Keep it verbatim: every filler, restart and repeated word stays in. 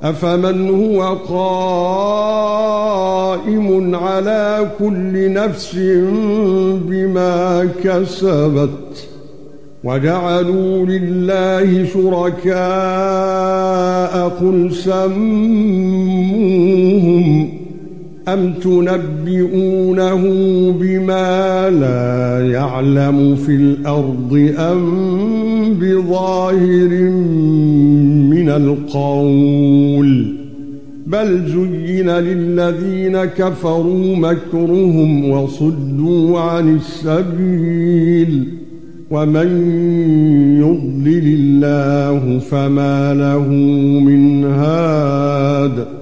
أفمن هو قائم على كل نفس بما كسبت وجعلوا لله شركاء قل سموهم أم تنبئونه بما لا يعلم في الأرض أم بظاهر من القول بل زين للذين كفروا مكرهم وصدوا عن السبيل ومن يضلل الله فما له من هاد